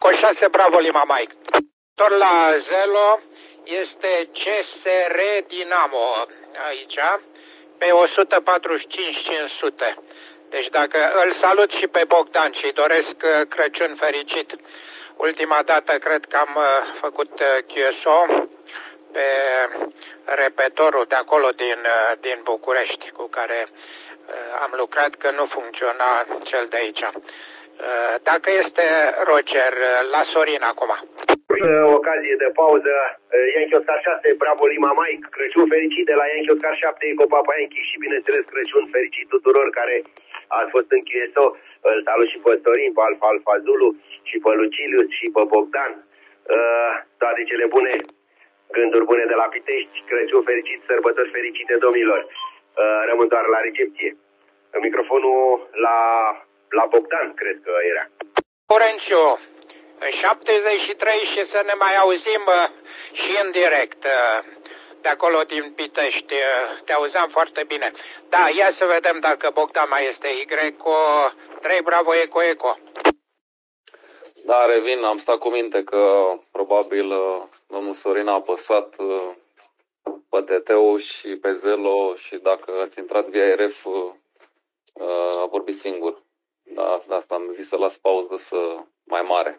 Y6 Bravo Lima Mike. Tot la Zelo este CSR Dinamo aici, pe 145-500. Deci dacă îl salut și pe Bogdan și doresc Crăciun fericit. Ultima dată cred că am făcut QSO pe repetorul de acolo din București, cu care am lucrat, că nu funcționa cel de aici. Dacă este Roger, la Sorin acum. Ocazie de pauză, Yankee Oscar 6, Bravo Lima Mike, Crăciun fericit de la Yankee Oscar 7, Eco Papa Yankee și bineînțeles Crăciun fericit tuturor care ați fost în QSO. Îl salut și pe Sorin, pe Alfa Alfa Zulu și pe Lucilius și pe Bogdan. Toate cele bune, gânduri bune de la Pitești, Crăciun fericit, sărbători fericite domnilor. Rămân doar la recepție. Microfonul la Bogdan, cred că era. Orenciu, 73 și să ne mai auzim și în direct de acolo din Pitești. Te auzeam foarte bine. Da, ia să vedem dacă Bogdan mai este. Y3 Bravo Eco Eco. Da, revin, am stat cu minte că probabil domnul Sorin a apăsat pe TT-ul și pe Zelo și dacă ați intrat via RF a vorbit singur. Da, de asta am zis să las pauză mai mare.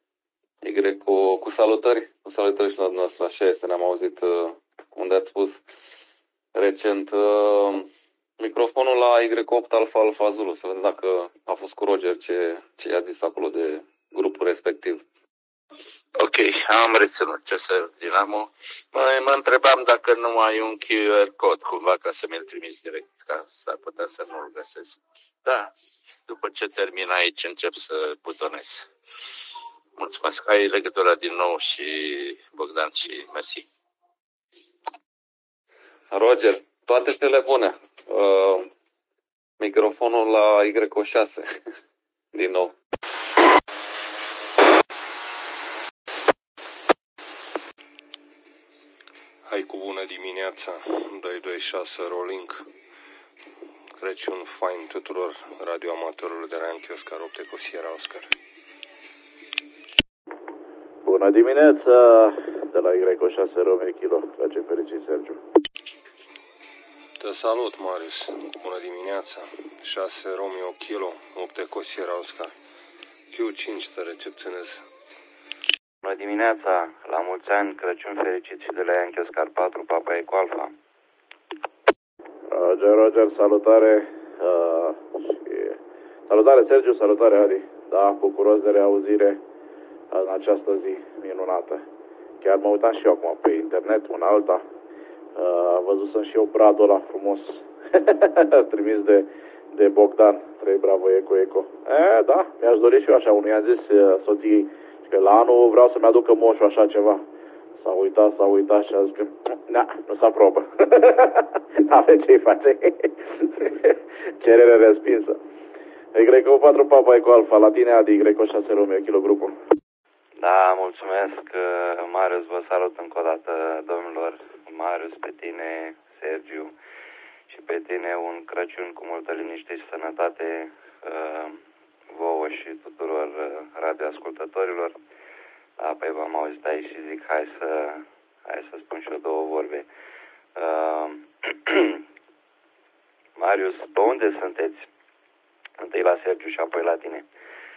Y cu salutări și la dumneavoastră, așa este, ne-am auzit unde ați spus recent. Microfonul la Y8 Alfa Alfa Zulu, să vedem dacă a fost cu Roger ce i-a zis acolo de grupul respectiv. Ok, am reținut ce să Dinamo. Mă întrebam dacă nu ai un QR code cumva ca să mi-l trimis direct, ca s-ar putea să nu-l găsesc. Da, după ce termin aici încep să butonez. Mulțumesc, ai legătura din nou și Bogdan și mersi. Roger, toate cele bune. Microfonul la Y6 din nou. Hai cu bună dimineața, 226 Rolling. Crăciun fain tuturor radioamatorilor de la Yankee Oscar 8 Eco Sierra Oscar. Bună dimineața, de la Y6 Romeo Kilo, Crăciun fericit, Sergiu. Te salut, Marius. Bună dimineața, 6 Romeo Kilo, 8 Eco Sierra Oscar. Q5 te recepționez. Bună dimineața, la mulți ani, Crăciun fericit și de la Yankee Oscar 4, Papa Eco Alfa. Roger, salutare. Salutare, Sergiu, salutare, Adi. Da, bucuros de reauzire în această zi minunată. Chiar mă uitam și eu acum pe internet, una alta. Văzusem și eu bradul ăla frumos trimis de Bogdan, 3 Bravo Eco Eco. Da, mi-aș dori și eu așa, unul i-a zis soției că la anul vreau să-mi aducă moșul așa ceva. S-a uitat și a zis că nu se aprobă. N-avem ce-i face. Cerere respinsă. Y4 Papa Eco Alfa, la tine Adi, Y6 Romeo Kilo grupul. Da, mulțumesc, Marius, vă salut încă o dată, domnilor. Marius, pe tine, Sergiu și pe tine un Crăciun cu multă liniște și sănătate vouă și tuturor radioascultătorilor. Apoi v-am auzit aici și zic hai să spun și eu două vorbe. Marius, pe unde sunteți? Întâi la Sergiu și apoi la tine.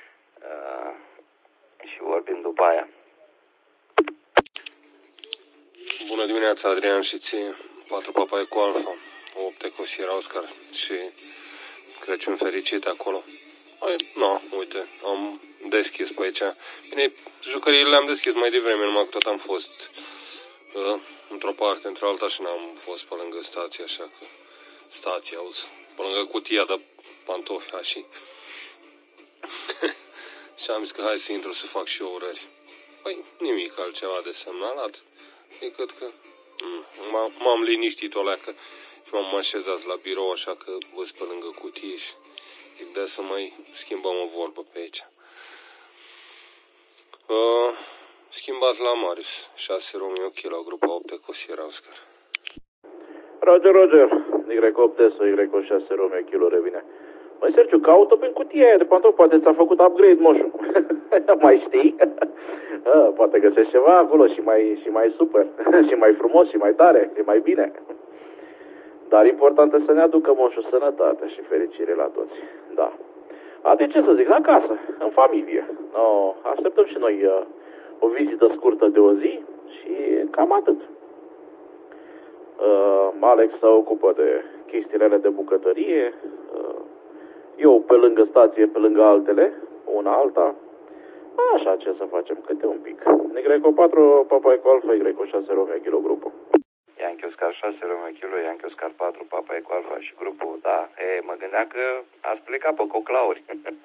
Și vorbim după aia. Bună dimineața, Adrian, și ție. 4 Papa Eco Alfa, 8 Eco Sierra Oscar și Crăciun fericit acolo. Uite, am deschis pe aici. Bine, jucăriile le-am deschis mai devreme, numai că tot am fost într-o parte, într-alta și n-am fost pe lângă stație, așa că stație, auzi, pe lângă cutia de pantofi, și și am zis că hai să intru să fac și eu urări. Păi, nimic altceva de semnalat, decât că m-am liniștit o leacă și m-am așezat la birou, așa că văd pe lângă cutie și zic de să mai schimbăm o vorbă pe aici. Schimbați la Marius, 6 Romeo Kilo, grupa 8 Eco Sierra Oscar. Roger, Y8 sau Y6 Romeo Kilo revine. Măi, Sergiu, caută prin cutia aia de pantofi, poate ți-a făcut upgrade moșul. Mai știi? Poate găsești ceva acolo și mai super, și mai frumos, și mai tare, și mai bine. Dar important este să ne aducă moșul sănătate și fericire la toți. Da. De ce să zic? Acasă, în familie. Așteptăm și noi o vizită scurtă de o zi și cam atât. Alex se ocupă de chestiile de bucătărie. Eu pe lângă stație, pe lângă altele, una alta. Așa, ce să facem? Câte un pic. Negreco 4, Papa Eco Alfa, Negreco 6, Romeo Kilo, grupul. Yankee Oscar 6, Romeo Kilo, Yankee Oscar 4, Papa Eco Alfa și grupul, da. Mă gândeam că ați plecat pe coclauri.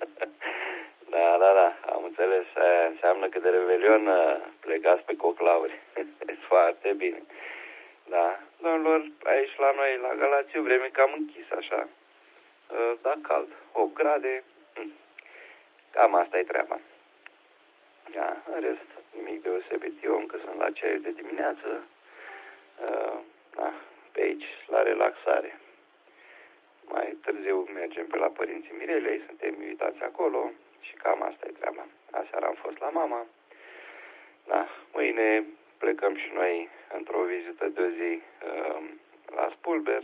Da, am înțeles. Înseamnă că de Revelion plecați pe coclauri. Foarte bine. Da, domnilor, aici la noi, la Galați, vreme cam închis, așa. Da, cald. 8 grade. Cam asta e treaba. Da, în rest, nimic deosebit. Eu încă sunt la ceai de dimineață. Da, pe aici, la relaxare. Mai târziu mergem pe la părinții Mirelei, suntem invitați acolo și cam asta e treaba. Aseară am fost la mama. Da, mâine plecăm și noi într-o vizită de o zi la Spulber.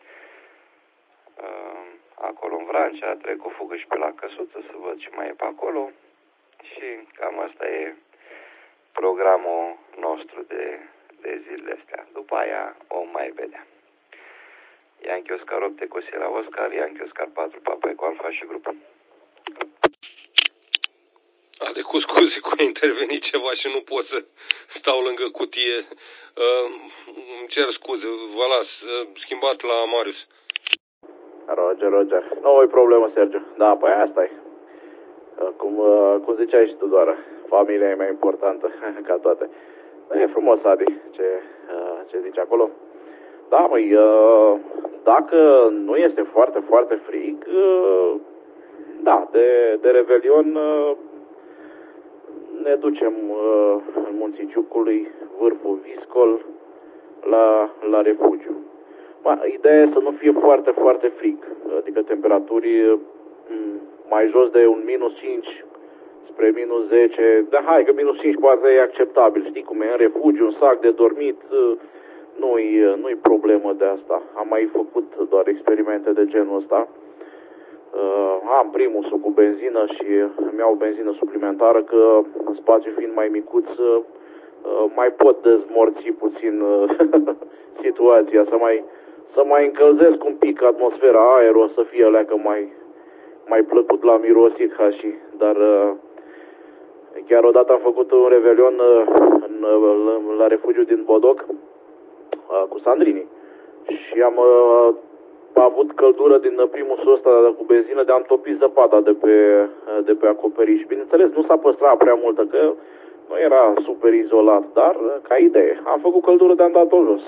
Acolo în Vrancea, trec o fugă și pe la Căsuță să văd ce mai e pe acolo. Și cam asta e programul nostru de zilele astea. După aia o mai vedea. Yankee Oscar 8, Eco Sierra Oscar, Yankee Oscar 4, Papa Eco Alfa și grupul. Cu scuze că a intervenit ceva și nu pot să stau lângă cutie. Îmi cer scuze, vă las. Schimbat la Marius. Roger. Nu e problemă, Sergiu. Da, păi asta e. Cum ziceai și tu, doar, familia e mai importantă ca toate. E frumos, Adi, ce zici acolo. Da, măi, dacă nu este foarte, foarte frig, da, de Revelion ne ducem în Munții Ciucului, vârful Viscol, la refugiu. Ideea e să nu fie foarte, foarte frig, adică temperaturi mai jos de un -5 spre -10, dar hai că -5 poate e acceptabil, știi cum e, în refugiu, un sac de dormit, nu-i problemă de asta. Am mai făcut doar experimente de genul ăsta. Am primusul cu benzină și îmi iau benzină suplimentară, că în spațiu fiind mai micuț, mai pot dezmorți puțin situația, să mai încălzesc un pic atmosfera, aerul, să fie leacă mai plăcut la mirosit, dar chiar odată am făcut un revelion la refugiu din Bodoc cu Sandrini și am avut căldură din primusul ăsta cu benzină, de am topit zăpada de pe acoperiș. Bineînțeles, nu s-a păstrat prea multă, că nu era super izolat, dar ca idee. Am făcut căldură, de-am dat-o jos.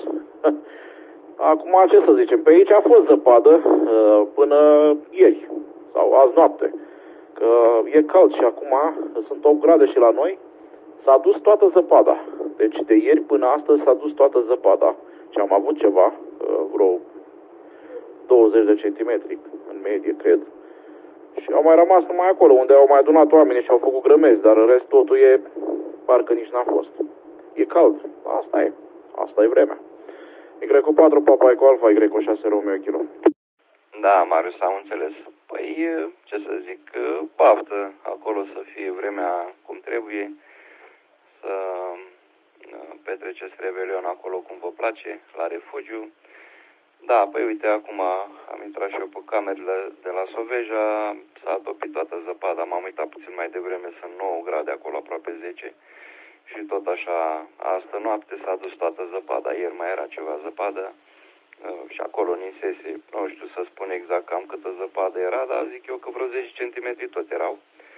Acum, ce să zicem, pe aici a fost zăpadă până ieri sau azi noapte, că e cald și acum sunt 8 grade și la noi s-a dus toată zăpada. Deci de ieri până astăzi s-a dus toată zăpada și am avut ceva, vreo 20 de centimetri în medie, cred. Și au mai rămas numai acolo, unde au mai adunat oamenii și au făcut grămezi, dar în rest totul e, parcă nici n-a fost. E cald, asta e vremea. Greco 4, Papa Eco Alfa, Greco 6, Romeo Kilo. Da, Marius, am înțeles. Păi, ce să zic, baftă acolo să fie vremea cum trebuie, să petreceți Revelion acolo cum vă place, la refugiu. Da, păi uite, acum am intrat și eu pe camerele de la Soveja, s-a topit toată zăpada, m-am uitat puțin mai devreme, sunt 9 grade acolo, aproape 10. Și tot așa, astă noapte s-a dus toată zăpada, ieri mai era ceva zăpadă și acolo în Insese, nu știu să spun exact cam câtă zăpadă era, dar zic eu că vreo 10 cm tot erau.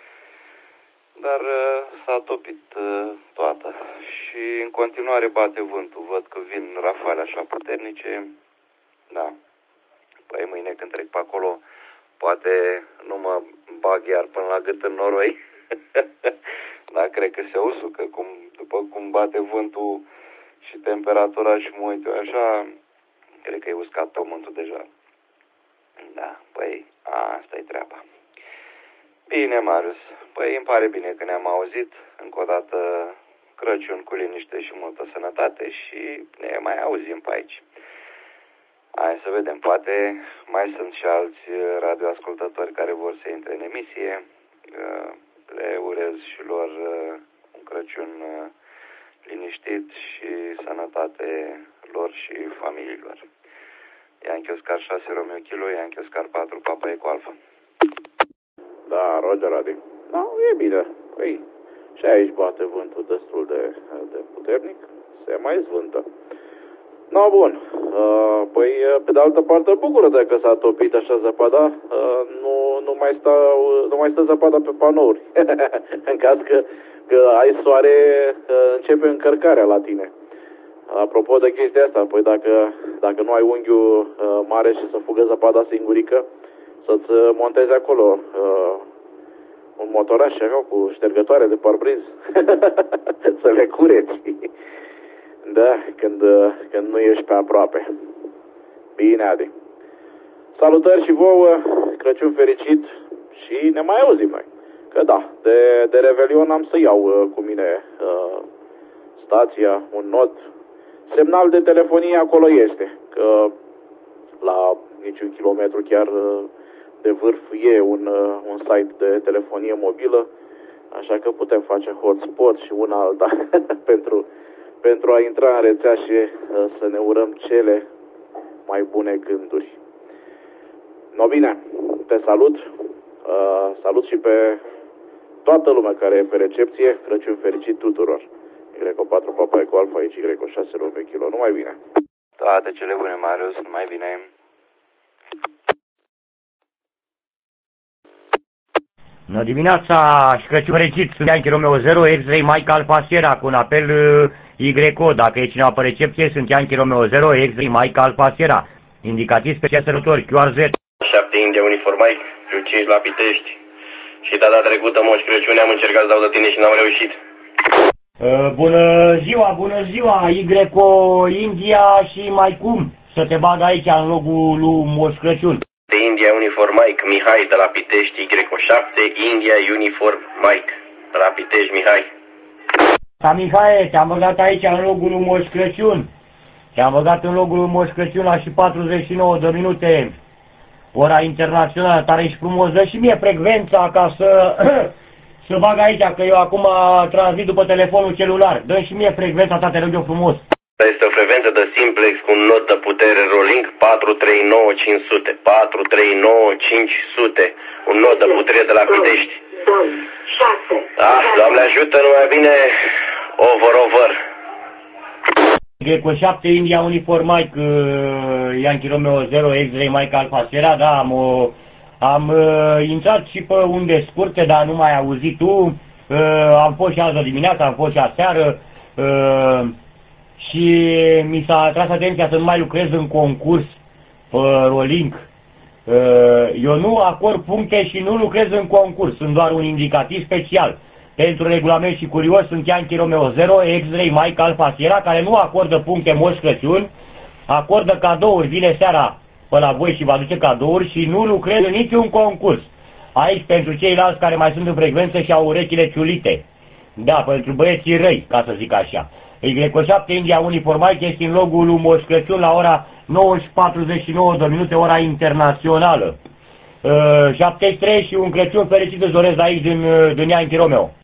Dar s-a topit toată și în continuare bate vântul, văd că vin rafale așa puternice, da. Păi mâine când trec pe acolo, poate nu mă bag iar până la gât în noroi. Da, cred că se usucă, după cum bate vântul și temperatura și mă uit eu așa, cred că e uscat pământul deja. Da, păi asta e treaba. Bine, Marius. Păi îmi pare bine că ne-am auzit. Încă o dată Crăciun cu liniște și multă sănătate și ne mai auzim pe aici. Hai să vedem, poate mai sunt și alți radioascultători care vor să intre în emisie. Le urez și lor un Crăciun liniștit și sănătate lor și familiilor. Yankee Oscar 6 Romeo Kilo, Yankee Oscar 4 Papa Eco Alpha. Da, Roger, Adi. Da, e bine. Păi, și aici bate vântul destul de puternic. Se mai zvântă. No, bun. Păi, pe de altă parte, bucură-te că s-a topit așa zăpada. Nu mai stă zăpada pe panouri. În caz că ai soare, începe încărcarea la tine. Apropo de chestia asta, păi dacă nu ai unghiul mare și să fugă zăpada singurică, să-ți montezi acolo un motoraș așa, cu ștergătoare de parbriz. Să le cureți. Da, când nu ești pe aproape. Bine, Adi. Salutări și vouă, Crăciun fericit și ne mai auzim noi. Că da, de Revelion am să iau cu mine stația, un not. Semnal de telefonie acolo este, că la niciun kilometru chiar de vârf e un site de telefonie mobilă, așa că putem face hotspot și una alta pentru a intra în rețea și să ne urăm cele mai bune gânduri. No, bine, te salut, salut și pe toată lumea care e pe recepție, Crăciun fericit tuturor. Y4 Papa Eco Alpha, aici Y6 Romeo Kilo, numai bine. Toate cele bune, Marius, numai bine. Bună dimineața și Crăciun fericit, sunt Yankee Romeo 0, X-Ray Mike Alpha Sierra, cu un apel YO, dacă e cineva pe recepție, sunt Yankee Romeo 0, X-Ray Mike Alpha Sierra, indicativ special sărători, QRZ. 7 India Uniform Mike, 5 la Pitești, și data trecută, Moș Crăciun, am încercat să dau de tine și n-am reușit. Bună ziua, YO India și mai cum să te bag aici în logul lui Moș Crăciun. De India Uniform Mike, Mihai de la Pitești, Y7, India Uniform Mike, de la Pitești, Mihai. Da, Mihai, te-am băgat aici în logul lui Moș Crăciun. Te-am băgat în logul lui Moș Crăciun la și 49 de minute. Ora internațională, tare și frumos, dă și mie frecvența ca să bag aici, că eu acum transmit după telefonul celular. Dă și mie frecvența ta, te rog eu frumos. Este o frecvență de simplex cu un not de putere rolling 439500. 439500. Un not de putere de la Pitești. 6. Ah, Doamne ajută, numai bine. Over. Greco 7 India Uniform Mike, Yankee Romeo 0, X-Ray Mike Alpha Sierra, da, am intrat și pe unde scurte, dar nu m-ai auzit tu. Am fost și azi dimineața, am fost și aseară și mi s-a atras atenția să nu mai lucrez în concurs pe Rolink. Eu nu acord puncte și nu lucrez în concurs, sunt doar un indicativ special. Pentru regulament și curios sunt Yankee Romeo 0, X-Ray Mike Alpha Sierra, care nu acordă puncte Moș Crăciun, acordă cadouri, vine seara pe la voi și vă aduce cadouri și nu lucrez în niciun concurs. Aici pentru ceilalți care mai sunt în frecvență și au urechile ciulite. Da, pentru băieții răi, ca să zic așa. Y7 India Uniform Mike este în logul lui Moș Crăciun la ora 9:49 de minute, ora internațională. 73 și un Crăciun fericit îți doresc aici din Yankee Romeo.